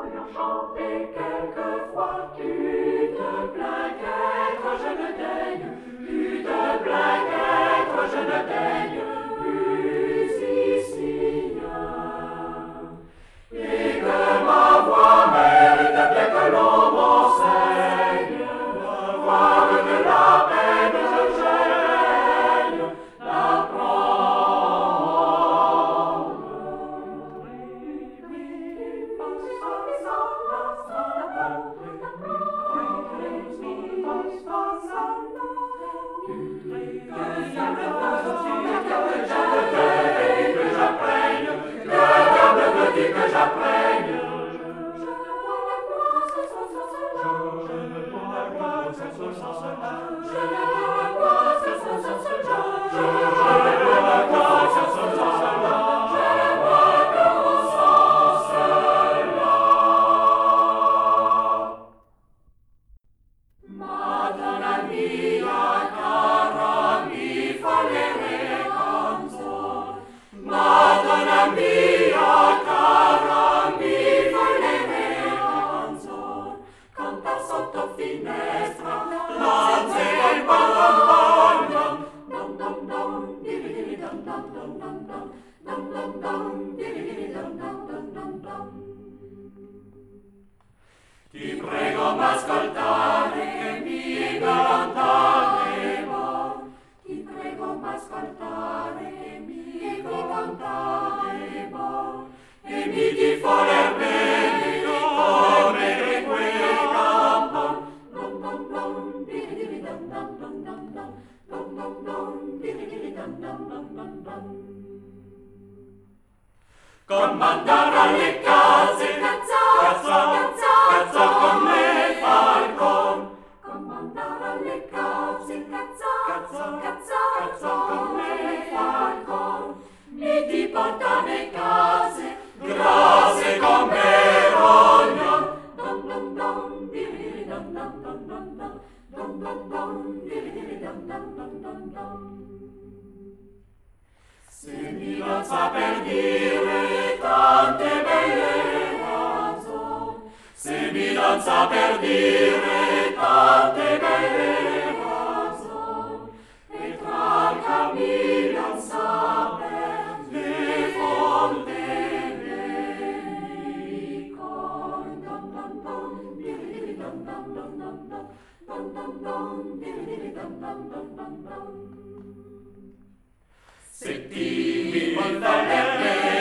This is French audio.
voyant chanter quelquefois, tu te plains qu'être je ne daigne, tu te plains qu'être je ne daigne, musicien. Et que ma voix mérite bien que l'on m'enseigne, voir de la peine je gêne, d'apprendre. Que j'apprenne. Madonna mia cara, mi fa le canzoni. Madonna mia cara, mi fa le canzoni. Canta sotto finestra, lanze e il bam bam dam dam dam, diri dam dam dam dam dam, dam dam dam, diri dam dam dam dam dam. Ti prego m'ascoltare che mi cantare va. Ti prego m'ascoltare che mi cantare va. E mi di voler bene come quel campon. Dum dum dum, diri dum dum dum dum dum, dum dum dum, diri dum dum dum dum dum. Comandare alle case, cazzo con me falcon. Comandare alle case, cazzo con me falcon. Mi ti porta alle case, grasse come rogno. Dum dum dum, diri dum dum dum dum dum, dum dum dum, diri dum dum dum dum dum. Se mi danza per dire tante belle canzoni, se mi danza per dire tante belle canzoni, e tra il cammino saper le fonte mi con dum dum dum, diri dum dum dum dum dum, dum dum dum, diri dum dum dum dum dum. Se ti mi porta